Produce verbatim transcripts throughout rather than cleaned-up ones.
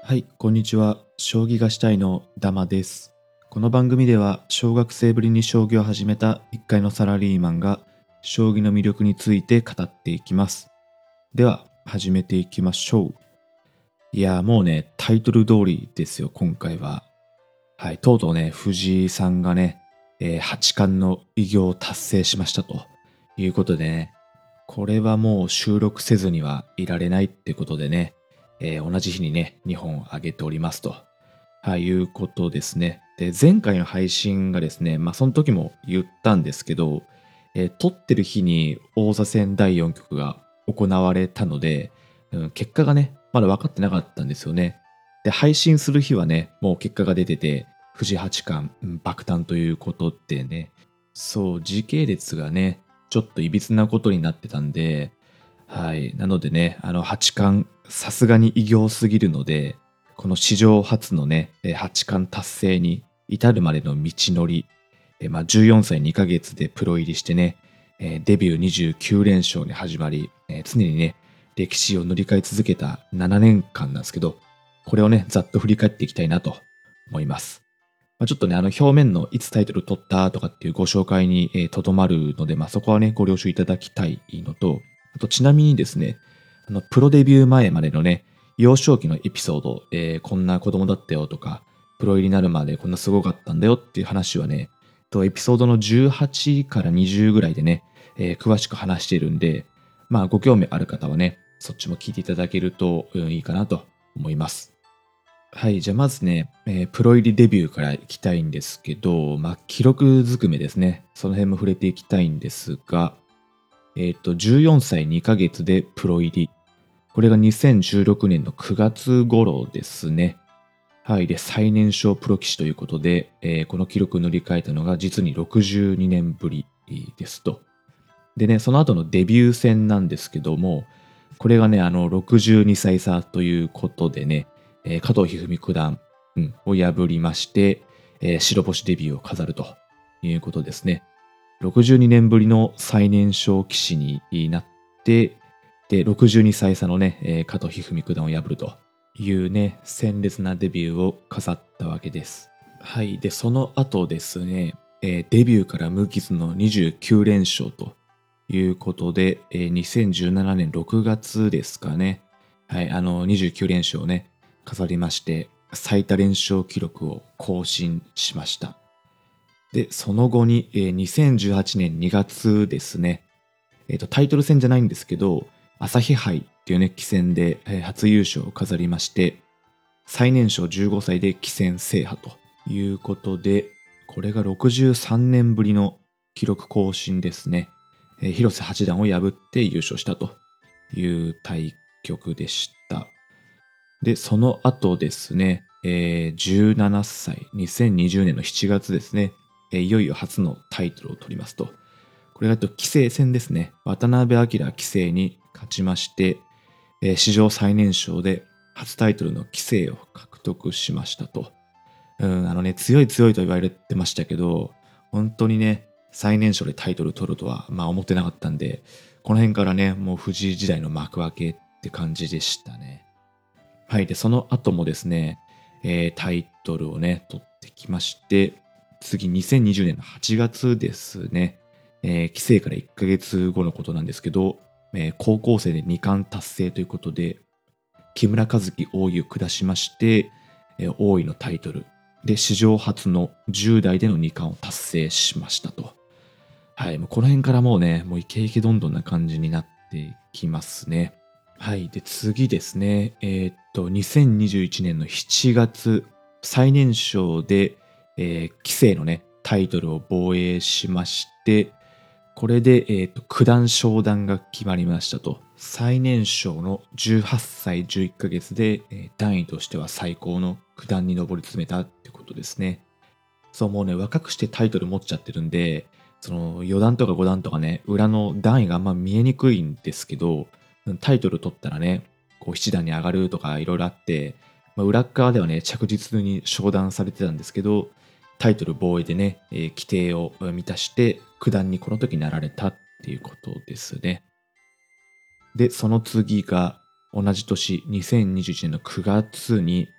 はい、こんにちは。将棋がしたいのダマです。この番組では、小学生ぶりに将棋を始めた一階のサラリーマンが、将棋の魅力について語っていきます。では、始めていきましょう。いやー、もうね、タイトル通りですよ、今回は。はい、とうとうね、藤井さんがね、えー八冠の偉業を達成しましたということでね、これはもう収録せずにはいられないってことでね、えー同じ日にね、にほん上げておりますと。はい、いうことですね。で、前回の配信がですね、まあその時も言ったんですけど、えー撮ってる日に王座戦だいよん局が行われたので、うん、結果がね、まだ分かってなかったんですよね。で、配信する日はね、もう結果が出てて、藤井八冠、うん、爆誕ということでね、そう、時系列がね、ちょっといびつなことになってたんで、はい。なのでね、あの、八冠、さすがに偉業すぎるので、この史上初のね、えー八冠達成に至るまでの道のり、えーまあ、じゅうよんさいにかげつでプロ入りしてね、えーデビューにじゅうきゅう連勝に始まり、えー常にね、歴史を塗り替え続けたななねんかんなんですけど、これをね、ざっと振り返っていきたいなと思います。まあ、ちょっとね、あの表面のいつタイトル取ったとかっていうご紹介にえーとどまるので、まあ、そこはね、ご了承いただきたいのと、あとちなみにですね、あの、プロデビュー前までのね、幼少期のエピソード、えーこんな子供だったよとか、プロ入りになるまでこんなすごかったんだよっていう話はね、とエピソードのじゅうはちからにじゅうぐらいでね、えー詳しく話しているんで、まあ、ご興味ある方はね、そっちも聞いていただけると、うん、いいかなと思います。はい、じゃあまずね、えープロ入りデビューからいきたいんですけど、まあ、記録ずくめですね。その辺も触れていきたいんですが、えっ、と、じゅうよんさいにかげつでプロ入り。これがにせんじゅうろくねんのくがつ頃ですね。はい。で、最年少プロ棋士ということで、えーこの記録を塗り替えたのが実にろくじゅうにねんぶりですと。でね、その後のデビュー戦なんですけども、これがね、あの、ろくじゅうにさい差ということでね、えー加藤一二三九段、うん、を破りまして、えー白星デビューを飾るということですね。ろくじゅうにねんぶりの最年少棋士になって、で、ろくじゅうにさい差のね、えー加藤一二三九段を破るというね、鮮烈なデビューを飾ったわけです。はい。で、その後ですね、えーデビューから無傷のにじゅうきゅう連勝ということで、えーにせんじゅうななねんろくがつですかね。はい。あの、にじゅうきゅう連勝をね、飾りまして、最多連勝記録を更新しました。で、その後に、えーにせんじゅうはちねんにがつですね、えっ、と、タイトル戦じゃないんですけど、朝日杯っていうね、棋戦で、えー初優勝を飾りまして、最年少じゅうごさいで棋戦制覇ということで、これがろくじゅうさんねんぶりの記録更新ですね。えー広瀬八段を破って優勝したという対局でした。で、その後ですね、えーじゅうななさい、にせんにじゅうねんのしちがつですね、えーいよいよ初のタイトルを取りますと。これがと棋聖戦ですね。渡辺明棋聖に勝ちまして、えー史上最年少で初タイトルの棋聖を獲得しましたと。うん、あのね、強い強いと言われてましたけど、本当にね、最年少でタイトル取るとは、まあ思ってなかったんで、この辺からね、もう藤井時代の幕開けって感じでしたね。はい。で、その後もですね、えータイトルをね、取ってきまして、次にせんにじゅうねんのはちがつですね、えー、棋聖からいっかげつごのことなんですけど、えー高校生でに冠達成ということで、木村一樹王位を下しまして、えー王位のタイトルで史上初のじゅう代でのに冠を達成しましたと。はい、もうこの辺からもうね、もうイケイケどんどんな感じになってきますね。はい。で、次ですね。えーっと、にせんにじゅういちねんのしちがつ、最年少で、えー棋聖のね、タイトルを防衛しまして、これで、えーっと、九段昇段が決まりましたと。最年少のじゅうはっさいじゅういっかげつで、えー段位としては最高の九段に上り詰めたってことですね。そう、もうね、若くしてタイトル持っちゃってるんで、そのよ段とかご段とかね、裏の段位があんま見えにくいんですけど、タイトル取ったらね、こう七段に上がるとかいろいろあって、まあ、裏側ではね、着実に昇段されてたんですけど、タイトル防衛でね、えー規定を満たして九段にこの時なられたっていうことですね。で、その次が同じ年にせんにじゅういちねんのくがつに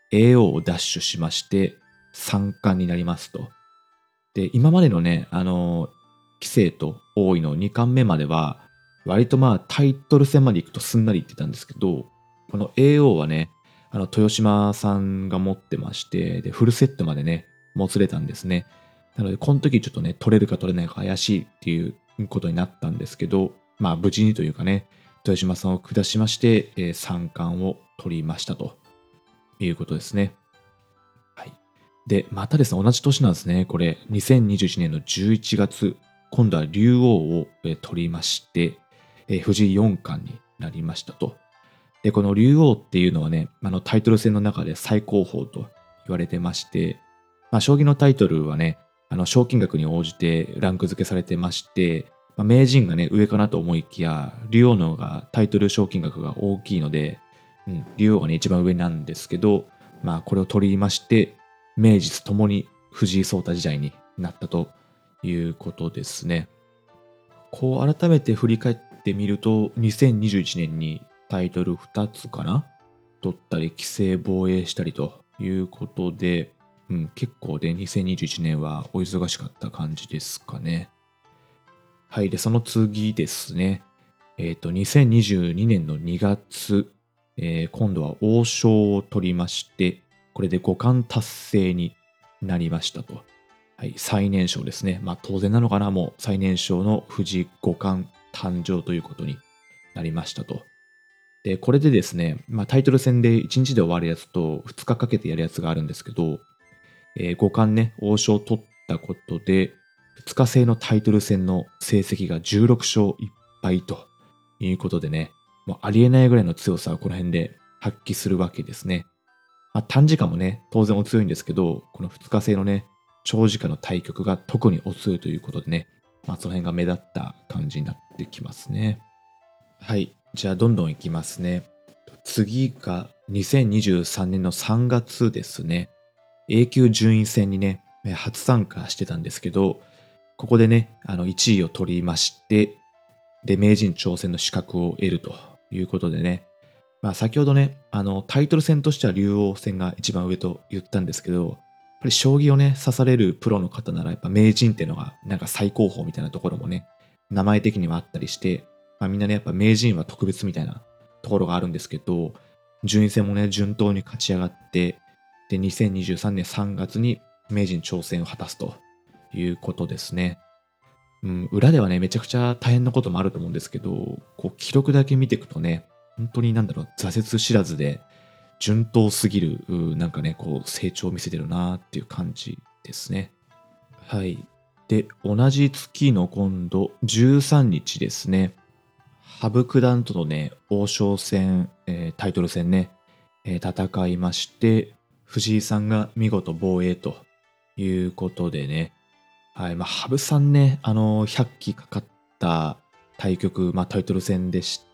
エーオー を奪取しまして三冠になりますと。で、今までのね、あの、棋聖と王位のに冠目までは、割とまあタイトル戦まで行くとすんなりいってたんですけど、この エーオー はね、あの、豊島さんが持ってまして、で、フルセットまでね、もつれたんですね。なので、この時ちょっとね、取れるか取れないか怪しいっていうことになったんですけど、まあ、無事にというかね、豊島さんを下しまして、えー、三冠を取りましたということですね。はい。で、またですね、同じ年なんですね。これ、にせんにじゅういちねんのじゅういちがつ、今度は竜王を、えー取りまして、えー藤井四冠になりましたと。で、この竜王っていうのはね、あのタイトル戦の中で最高峰と言われてまして、まあ、将棋のタイトルはね、あの賞金額に応じてランク付けされてまして、まあ、名人がね、上かなと思いきや、竜王の方がタイトル賞金額が大きいので、うん、竜王がね、一番上なんですけど、まあ、これを取りまして、名実ともに藤井聡太時代になったということですね。こう改めて振り返ってみると、にせんにじゅういちねんにタイトルふたつかな取ったり、棋聖防衛したりということで、うん、結構でにせんにじゅういちねんはお忙しかった感じですかね。はい。で、その次ですね。えっ、と、にせんにじゅうにねんのにがつ、えー今度は王将を取りまして、これで五冠達成になりましたと。はい。最年少ですね。まあ当然なのかな、もう最年少の藤井五冠誕生ということになりましたと。で、これでですね、まあタイトル戦でいちにちで終わるやつとふつかかけてやるやつがあるんですけど、えー五冠ね、王将を取ったことで、ふつか制のタイトル戦の成績がじゅうろくしょういっぱいということでね、もうありえないぐらいの強さをこの辺で発揮するわけですね。まあ、短時間もね、当然お強いんですけど、このふつか制のね、長時間の対局が特にお強いということでね、まあその辺が目立った感じになってきますね。はい。じゃあどんどんいきますね。次がにせんにじゅうさんねんのさんがつですね。A 級順位戦にね、え初参加してたんですけど、ここでね、あのいちいを取りまして、で、名人挑戦の資格を得るということでね、まあ先ほどね、あのタイトル戦としては竜王戦が一番上と言ったんですけど、やっぱり将棋をね、指されるプロの方ならやっぱ名人っていうのがなんか最高峰みたいなところもね、名前的にはあったりして、まあみんなね、やっぱ名人は特別みたいなところがあるんですけど、順位戦もね、順当に勝ち上がって、で、にせんにじゅうさんねんさんがつに名人挑戦を果たすということですね。うん、裏ではね、めちゃくちゃ大変なこともあると思うんですけど、こう、記録だけ見ていくとね、本当になんだろう、挫折知らずで、順当すぎる、うなんかね、こう、成長を見せてるなっていう感じですね。はい。で、同じ月の今度、じゅうさんにちですね、羽生九段とのね、王将戦、えータイトル戦ね、えー戦いまして、藤井さんが見事防衛ということでね、はい、まあ、羽生さんね、あの、ひゃっきかかった対局、まあ、タイトル戦でして、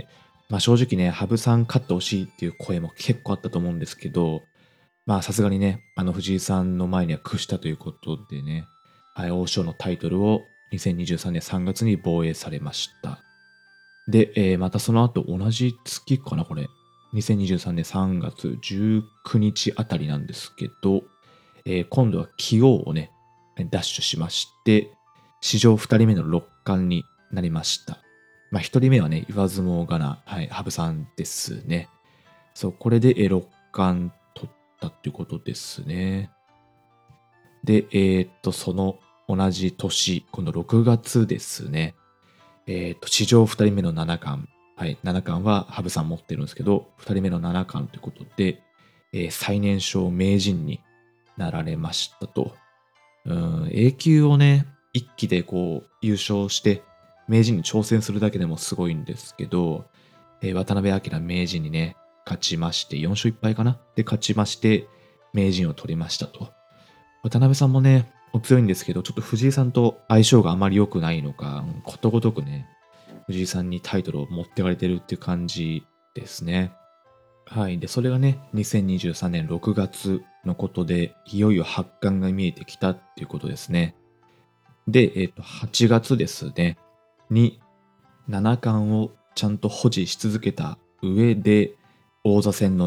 まあ、正直ね、羽生さん勝ってほしいっていう声も結構あったと思うんですけど、まあ、さすがにね、あの、藤井さんの前には屈したということでね、はい、王将のタイトルをにせんにじゅうさんねんさんがつに防衛されました。で、えーまたその後同じ月かな、これ。にせんにじゅうさんねんさんがつじゅうくにちあたりなんですけど、えー今度は棋王をね、奪取しまして、史上ふたりめの六冠になりました。まあ、ひとりめはね、言わずもがな、はい、羽生さんですね。そう、これでえー六冠取ったっていうことですね。で、えーっと、その同じ年、今度ろくがつですね。えっと、史上ふたりめの七冠。はい、七冠は羽生さん持ってるんですけど、ふたりめの七冠ということで、えー最年少名人になられましたと。うん、A 級をね、一期でこう優勝して、名人に挑戦するだけでもすごいんですけど、えー渡辺明名人にね、勝ちまして、よんしょういっぱいかなで勝ちまして、名人を取りましたと。渡辺さんもね、お強いんですけど、ちょっと藤井さんと相性があまり良くないのか、うんことごとくね、藤井さんにタイトルを持ってかれてるっていう感じですね。はい。で、それがね、にせんにじゅうさんねんろくがつのことで、いよいよ八冠が見えてきたっていうことですね。で、えっと、はちがつですね、に七冠をちゃんと保持し続けた上で、王座戦のね、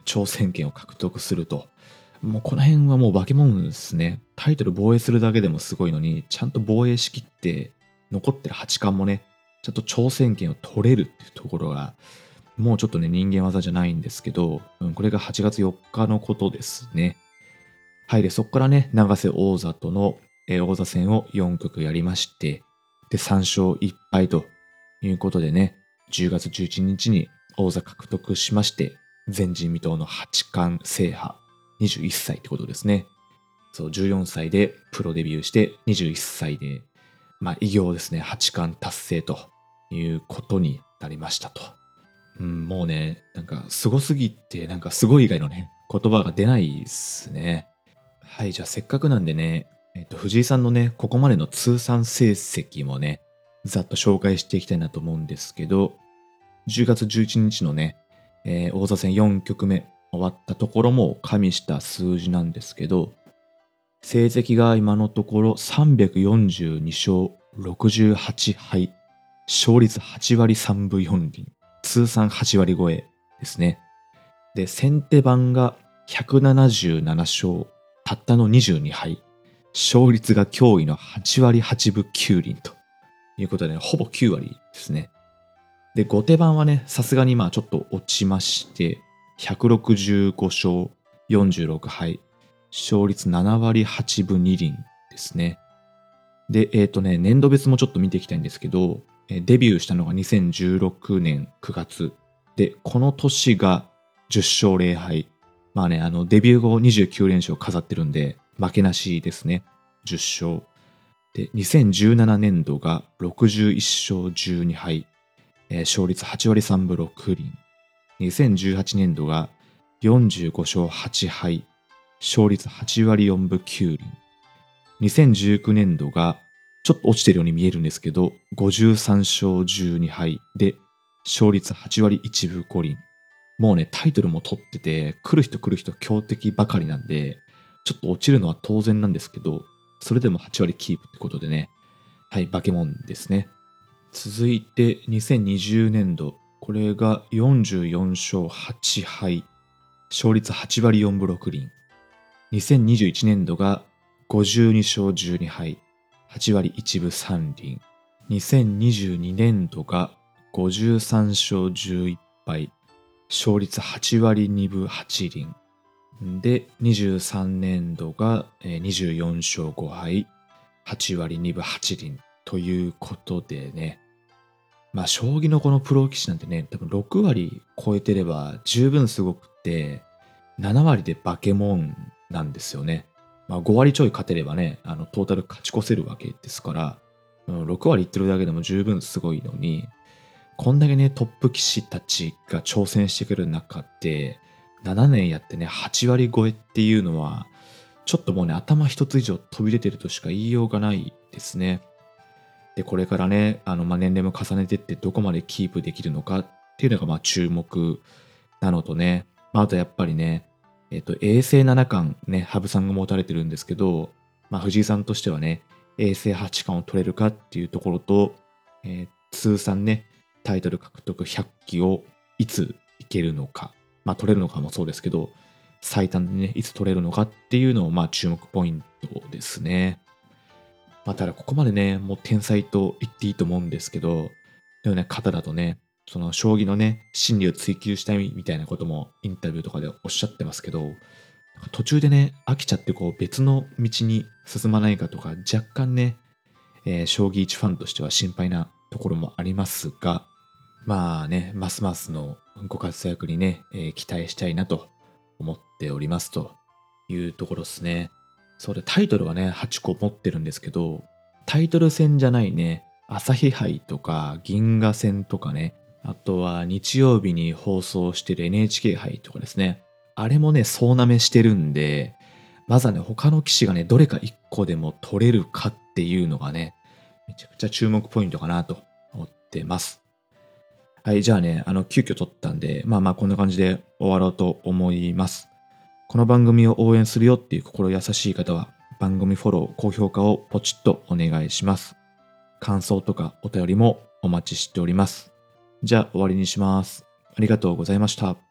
挑戦権を獲得すると。もうこの辺はもう化け物ですね。タイトル防衛するだけでもすごいのに、ちゃんと防衛しきって、残ってる八冠もね、ちゃんと挑戦権を取れるっていうところが、もうちょっとね、人間技じゃないんですけど、うん、これがはちがつよっかのことですね。はい。で、そこからね、永瀬王座との、えー王座戦をよんきょくやりまして、で、さんしょういっぱいということでね、じゅうがつじゅういちにちに王座獲得しまして、前人未到の八冠制覇、にじゅういっさいってことですね。そう、じゅうよんさいでプロデビューして、にじゅういっさいで、まあ、偉業ですね、八冠達成ということになりましたと。うん、もうね、なんか、すごすぎて、なんか、すごい以外のね、言葉が出ないですね。はい、じゃあ、せっかくなんでね、えっと、藤井さんのね、ここまでの通算成績もね、ざっと紹介していきたいなと思うんですけど、じゅうがつじゅういちにちのね、えー王座戦よんきょくめ終わったところも加味した数字なんですけど、成績が今のところさんびゃくよんじゅうにしょうろくじゅうはちはい、勝率はちわりさんぶよんりん、通算はちわり超えですね。で、先手番がひゃくななじゅうななしょう、たったのにじゅうにはい、勝率が驚異のはちわりはちぶきゅうりんということで、ね、ほぼきゅうわりですね。で、後手番はね、さすがにまあちょっと落ちまして、ひゃくろくじゅうごしょうよんじゅうろくはい、勝率ななわりはちぶにりんですね。で、えっ、とね、年度別もちょっと見ていきたいんですけど、えーデビューしたのがにせんじゅうろくねんくがつ。で、この年がじゅっしょうぜろはい。まあね、あの、デビュー後にじゅうきゅうれんしょう飾ってるんで、負けなしですね。じゅっしょう。で、にせんじゅうななねんどがろくじゅういっしょうじゅうにはい。えー勝率はちわりさんぶろくりん。にせんじゅうはちねんどがよんじゅうごしょうはちはい。勝率はちわりよんぶきゅうりん。にせんじゅうきゅうねんどがちょっと落ちてるように見えるんですけど、ごじゅうさんしょうじゅうにはいで、勝率はちわりいちぶごりん。もうね、タイトルも取ってて、来る人来る人強敵ばかりなんで、ちょっと落ちるのは当然なんですけど、それでもはちわりキープってことでね、はい、化け物ですね。続いてにせんにじゅうねんど、これがよんじゅうよんしょうはちはい、勝率はちわりよんぶろくりん。にせんにじゅういちねんどがごじゅうにしょうじゅうにはい、はちわりいちぶさんりん。にせんにじゅうにねんどがごじゅうさんしょうじゅういっぱい、勝率はちわりにぶはちりん。で、にじゅうさんねんどがえーにじゅうよんしょうごはい、はちわりにぶはちりんということでね、まあ、将棋のこのプロ棋士なんてね、多分ろくわり超えてれば十分すごくって、ななわりで化け物なんですよね。まあ、ごわりちょい勝てればね、あの、トータル勝ち越せるわけですから、うんろくわりいってるだけでも十分すごいのに、こんだけね、トップ棋士たちが挑戦してくる中で、ななねんやってね、はちわり超えっていうのは、ちょっともうね、頭一つ以上飛び出てるとしか言いようがないですね。で、これからね、あの、まあ、年齢も重ねてってどこまでキープできるのかっていうのが、まあ、注目なのとね、まあ、あとやっぱりね、えっと、永世七冠ね、羽生さんが持たれてるんですけど、まあ、藤井さんとしてはね、永世八冠を取れるかっていうところと、えー通算ね、タイトル獲得ひゃっきをいついけるのか、まあ、取れるのかもそうですけど、最短でね、いつ取れるのかっていうのを、まあ、注目ポイントですね。まあ、ただここまでね、もう天才と言っていいと思うんですけど、でもね、方だとね、その将棋のね、真理を追求したいみたいなこともインタビューとかでおっしゃってますけど、途中でね、飽きちゃってこう別の道に進まないかとか、若干ね、えー将棋一ファンとしては心配なところもありますが、まあね、ますますのご活躍にね、えー期待したいなと思っておりますというところですね。そうで、タイトルはね、はちこ持ってるんですけど、タイトル戦じゃないね、朝日杯とか銀河戦とかね、あとは日曜日に放送してる エヌエイチケー 杯とかですね、あれもね、総なめしてるんで、まずはね、他の棋士がね、どれかいっこでも取れるかっていうのがね、めちゃくちゃ注目ポイントかなと思ってます。はい、じゃあね、あの、急遽撮ったんで、まあまあこんな感じで終わろうと思います。この番組を応援するよっていう心優しい方は、番組フォロー、高評価をポチッとお願いします。感想とかお便りもお待ちしております。じゃあ終わりにします。ありがとうございました。